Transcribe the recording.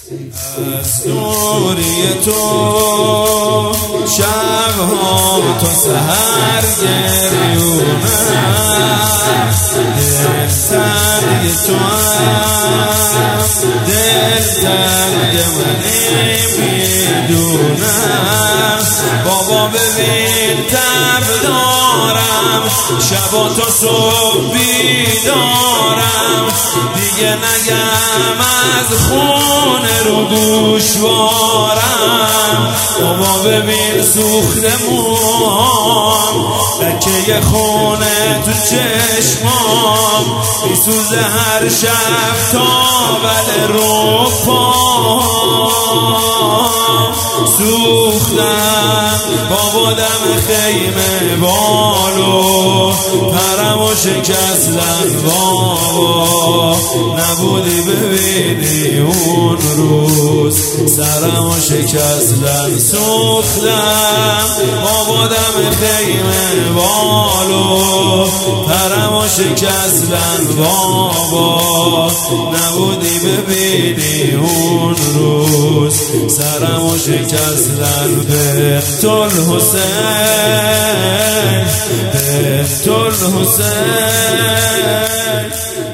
از نوری تو شبها تا سحر گریونم، دل تنگ تو هم دل تنگ منی میدونم. بابا ببین تب دارم، شبا تا صبح بیدارم، دیگه نگم از خونه رو گوشوارم. بابا ببین سوخته موهام، لکه خونه تو چشمام، میسوزه هر شب تا بل رو پام. سوختم بابا دم خیمه بالو، پرم و شکستم بابا، نبودی ببینی اون روز سرم و شکستم. سوختم بابا دم خیمه بالو، پرم و شکستم بابا، نبودی ببینی اون روز سرم و شکستن. بنت الحسین، بنت الحسین.